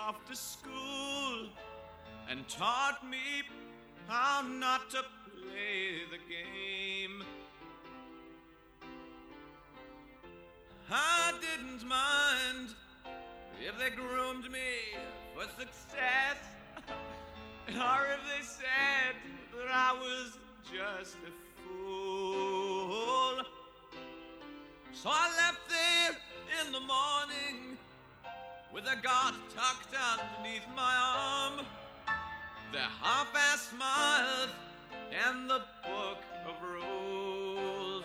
after school and taught me how not to play the game. I didn't mind if they groomed me for success, or if they said that I was just a fool. So I left there in the morning with a God tucked underneath my arm, their half-assed smiles, and the book of rules.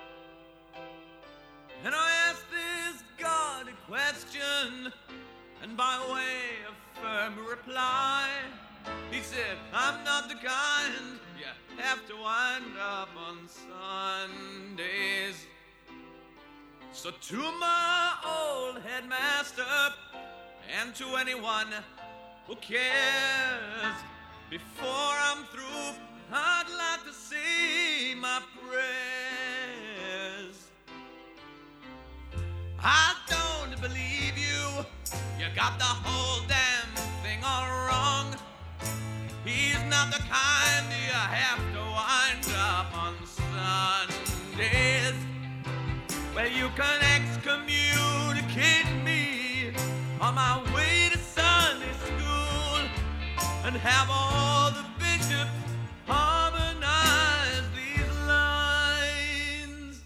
And I asked this God a question, and by way of firm reply, he said, I'm not the kind you have to wind up on Sundays. So to my old headmaster, and to anyone who cares, before I'm through, I'd like to say my prayers. I don't believe you, you got the whole damn thing all wrong. He's not the kind you have to wind up on Sundays. Well, you can excommunicate me on my way to Sunday school and have all the bishops harmonize these lines.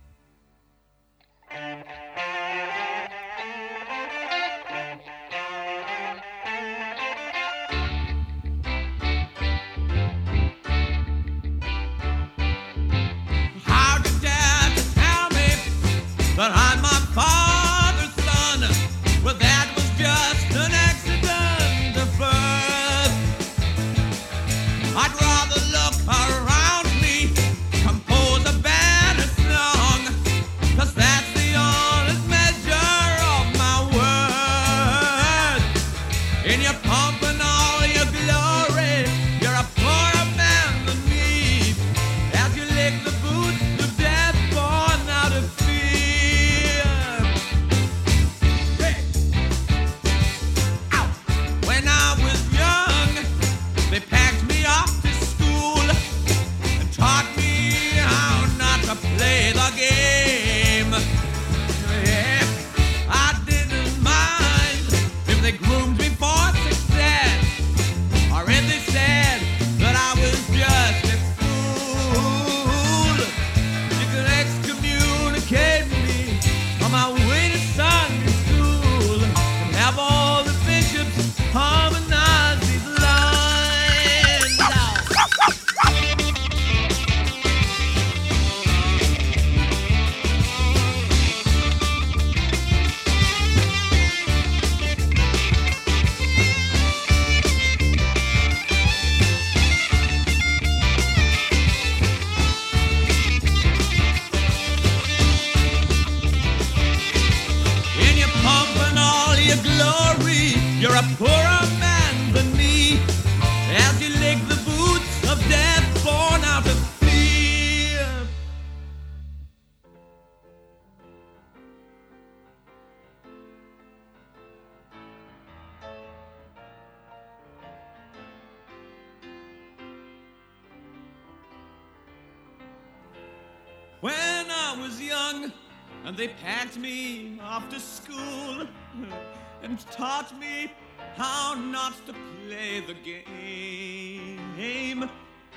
How'd you dare to tell me that I'm my father's son? Well, that was just an accident of birth. I'd rather look around me, compose a better song, 'cause that's the honest measure of my worth. In your pomp and all your glory, you're a poorer man than me, as you lick the boots of death born out of fear. Hey. Ow. When I was young, they packed me off to school and taught me how not to play the game. Yeah. I didn't mind if they groomed me for success, or if they said that I was just a fool. You can excommunicate me on my way to Sunday school and have all the bishops harmonize these lines. In your pomp and all your glory, you're a poorer man than me, as you lick the boots of death born out of fear. When I was young, and they packed me off to school and taught me how not to play the game.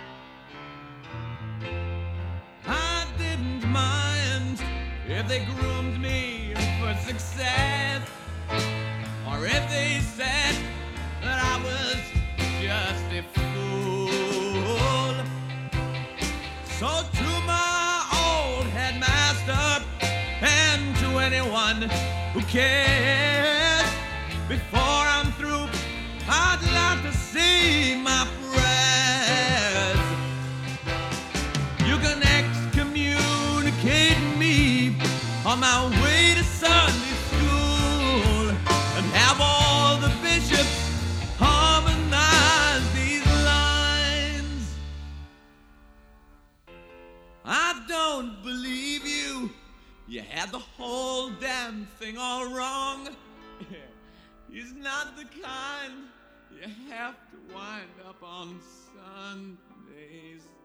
I didn't mind if they groomed me for success, or if they said that I was just a fool. So to my old headmaster, and to anyone who cares, before I'm through, I'd like to say my prayers. You can excommunicate me on my way to Sunday school and have all the bishops harmonize these lines. I don't believe you. You had the whole damn thing all wrong. He's not the kind you have to wind up on Sundays.